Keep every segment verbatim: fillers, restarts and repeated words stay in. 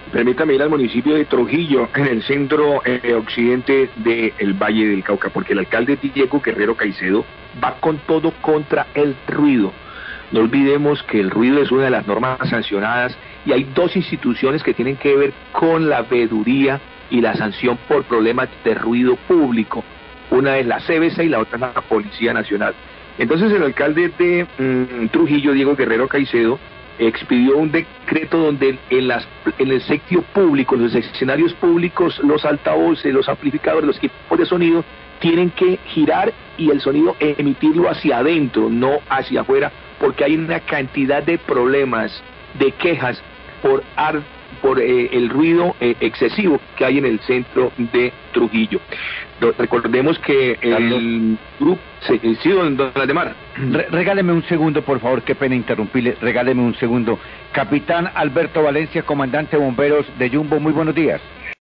Permítame ir al municipio de Trujillo, en el centro eh, occidente del Valle del Cauca, porque el alcalde Diego Guerrero Caicedo va con todo contra el ruido. No olvidemos que el ruido es una de las normas sancionadas y hay dos instituciones que tienen que ver con la veeduría y la sanción por problemas de ruido público. Una es la C B C y la otra es la Policía Nacional. Entonces el alcalde de mmm, Trujillo, Diego Guerrero Caicedo, expidió un decreto donde en, las, en el sector público, en los escenarios públicos, los altavoces, los amplificadores, los equipos de sonido tienen que girar y el sonido emitirlo hacia adentro, no hacia afuera, porque hay una cantidad de problemas, de quejas por, ar, por eh, el ruido eh, excesivo que hay en el centro de Trujillo. Recordemos que Carlos. el grupo... Sí, sí, don, don Aldemar. Re regáleme un segundo, por favor, qué pena interrumpirle, regáleme un segundo. Capitán Alberto Valencia, comandante de bomberos de Yumbo, muy buenos días.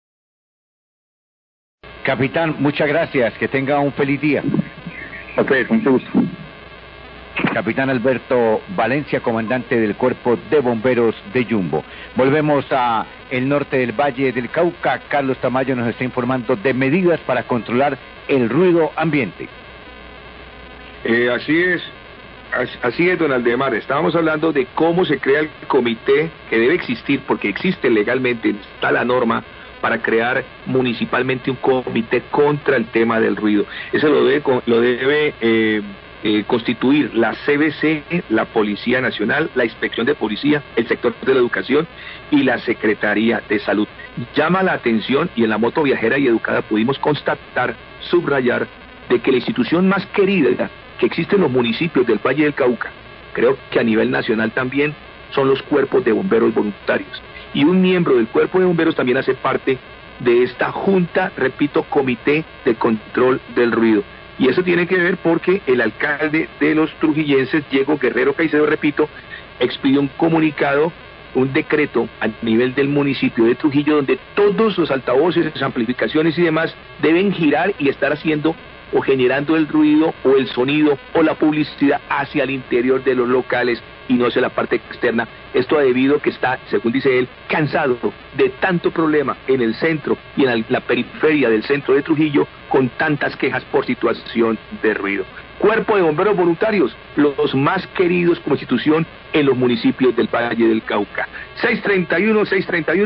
Capitán, muchas gracias, que tenga un feliz día. Ok, con mucho gusto. Capitán Alberto Valencia, comandante del Cuerpo de Bomberos de Yumbo. Volvemos a el norte del Valle del Cauca. Carlos Tamayo nos está informando de medidas para controlar el ruido ambiente. Eh, así es, así es, don Aldemar. Estábamos hablando de cómo se crea el comité que debe existir, porque existe legalmente, está la norma para crear municipalmente un comité contra el tema del ruido. Eso lo debe, lo debe eh, eh, constituir la C B C, la Policía Nacional, la Inspección de Policía, el sector de la educación y la Secretaría de Salud. Llama la atención, y en la moto viajera y educada pudimos constatar, subrayar, de que la institución más querida que existe en los municipios del Valle del Cauca, creo que a nivel nacional también, son los cuerpos de bomberos voluntarios. Y un miembro del cuerpo de bomberos también hace parte de esta junta, repito, comité de control del ruido. Y eso tiene que ver porque el alcalde de los trujillenses, Diego Guerrero Caicedo, repito, expidió un comunicado, un decreto a nivel del municipio de Trujillo, donde todos los altavoces, amplificaciones y demás deben girar y estar haciendo o generando el ruido o el sonido o la publicidad hacia el interior de los locales y no hacia la parte externa. Esto debido a que está, según dice él, cansado de tanto problema en el centro y en la periferia del centro de Trujillo con tantas quejas por situación de ruido. Cuerpo de Bomberos Voluntarios, los más queridos como institución en los municipios del Valle del Cauca. seiscientos treinta y uno, seiscientos treinta y uno.